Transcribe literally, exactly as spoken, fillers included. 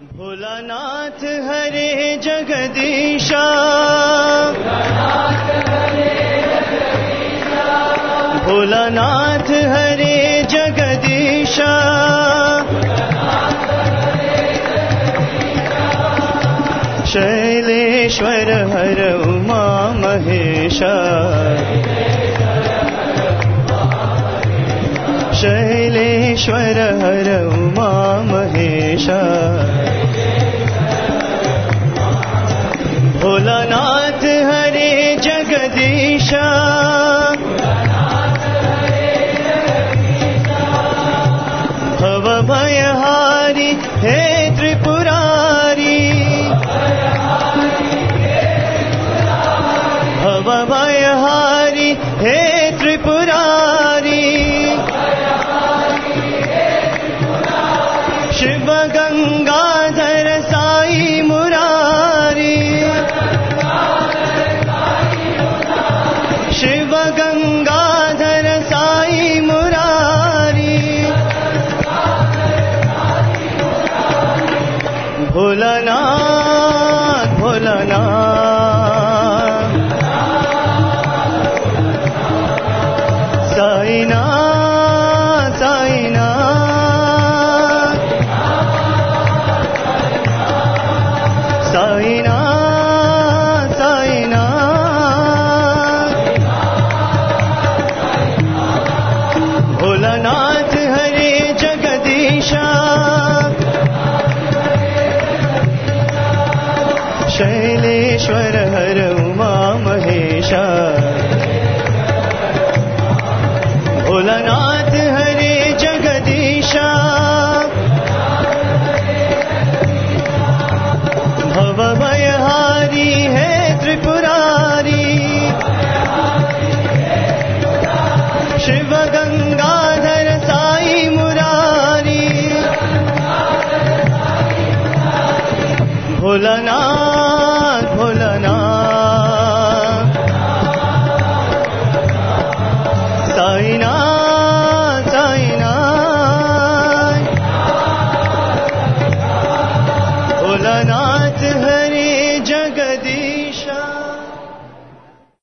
भोलानाथ हरे जगदीशा, भोलानाथ हरे जगदीशा, शैलेश्वर हर उमा महेशा, शैलेश्वर हर उमा महेशा, भोलानाथ हरे जगदीशा, भव भयहारी हे त्रिपुरारी, भव भयहारी हे त्रिपुरारी, शिव गंगाधर साई मुरारी, शिव गंगाधर साई मुरारी, भोलानाथ भोलानाथ, साईनाथ साईनाथ, साईनाथ साईनाथ, भोलानाथ हरे जगदीशा, शैलेश्वर हर उमा महेशा, भोलानाथ हरे जगदीशा, भव भयहारी है त्रिपुरारी, शिव गंगाधर साई मुरारी, भोलानाथ भोलानाथ।